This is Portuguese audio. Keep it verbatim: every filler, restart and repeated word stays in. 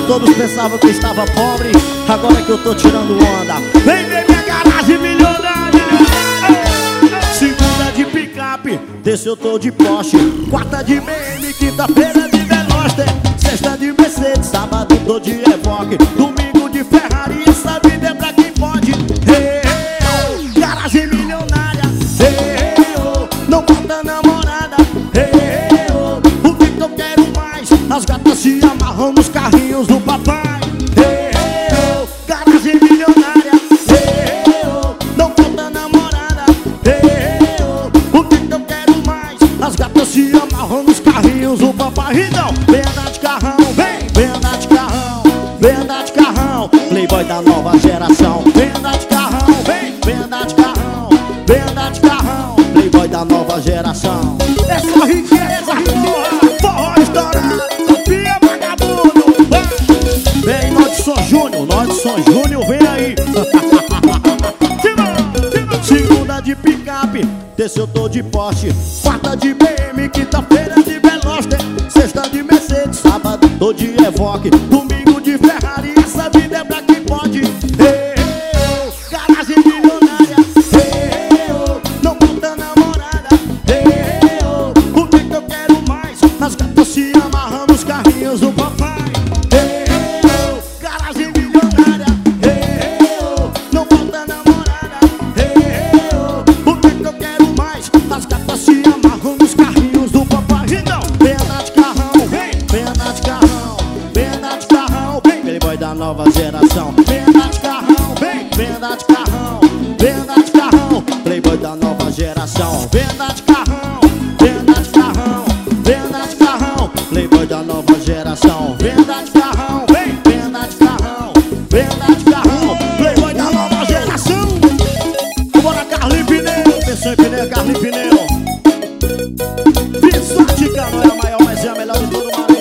todos pensavam que eu estava pobre, agora que eu tô tirando onda. Vem ver minha garagem milionária. Segunda de picape, terça eu tô de Porsche, quarta de B M, quinta-feira de Veloster, sexta de Mercedes, sábado tô de Evoque, domingo de Ferrari, essa vida é pra quem pode. Hey, hey, oh, garagem milionária. Hey, hey, oh, não falta namorada. Hey, hey, oh, o que que eu quero mais? As gatas se amarram nos carrinhos do papai. Hey, hey, oh, garagem milionária. Hey, hey, oh, não falta namorada. Hey, hey, oh, o que que eu quero mais? As gatas se amarram nos carrinhos do papai. Então, vem andar de carrão, vem, vem andar de carrão, vem andar de carrão, playboy da nova geração. Vem andar de carrão, vem, vem andar de carrão, vem andar de carrão, playboy da nova geração. É só riqueza, porra, forró estourado, copia vagabundo. Vem, Norte São Júnior, Norte São Júnior, vem aí. Segunda de picape, terça eu tô de Porsche, quarta de B M, quinta-feira de Veloster, sexta de Mercedes, sábado tô de Evoque, domingo de Ferrari, essa vida é pra quem pode. Hey, hey, oh, garagem milionária. Hey, hey, oh, não falta namorada. Hey, hey, oh, o que que eu quero mais? As gatas se amarram nos carrinhos do papai. Hey, hey, oh, garagem milionária. Hey, hey, oh, não falta namorada. Hey, hey, oh, o que que eu quero mais? As gatas se amarram nos carrinhos do papai. Então, vem andar de carrão, vem, vem andar de carrão, vem andar de carrão, vem, playboy da nova geração. Vem andar de carrão, vem, vem andar de carrão, vem andar de carrão, playboy da nova geração. Vem andar de carrão, vem andar de carrão, vem andar de carrão, playboy da nova geração. Vem andar de carrão, vem, vem andar de carrão, vem andar de carrão, playboy da nova geração. Bora, Carlinhos Pneu, pensou em pneu, Carlinhos Pneu. Visótica não é a maior, mas é a melhor de todo o Maranhão.